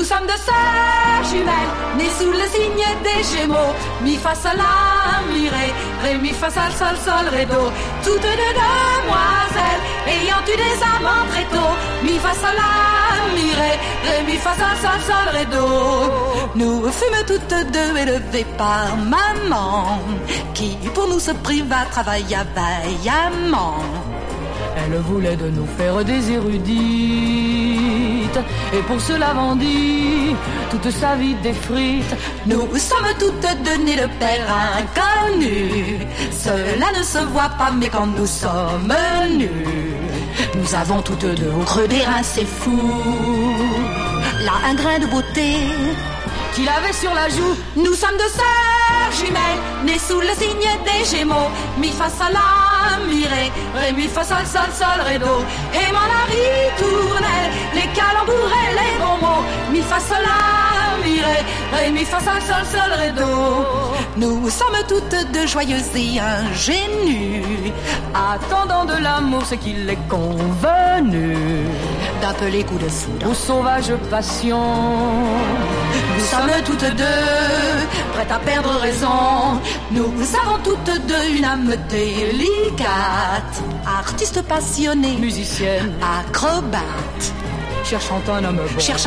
Nous sommes deux sœurs jumelles, nées sous le signe des Gémeaux. Mi fa sol la mi ré mi fa sol sol sol ré do. Toutes deux demoiselles ayant eu des amants très tôt. Mi fa sol la mi ré mi fa sol sol sol ré do. Nous fûmes toutes deux élevées par maman, qui pour nous se priva travailla vaillamment. Elle voulait de nous faire des érudites, et pour cela vendit toute sa vie des frites. Nous sommes toutes deux nées de père inconnu. Cela ne se voit pas, mais quand nous sommes nus, nous avons toutes deux au creux des reins, c'est fou. Là un grain de beauté qu'il avait sur la joue. Nous sommes deux sœurs jumelles, nées sous le signe des Gémeaux. Mi fa sol la mi ré mi fa sol sol sol ré do. Aimant la ritournelle, les calembours et les bons mots. Mi fa sol la mi ré mi fa sol sol sol ré do. Nous sommes toutes deux joyeuses et ingénues, attendant de l'amour ce qu'il est convenu d'appeler coup de foudre aux sauvages passions. Nous sommes toutes deux prêtes à perdre raison. Nous avons toutes deux une âme délicate, artiste passionnée, musicienne, acrobate, cherchant un homme bon.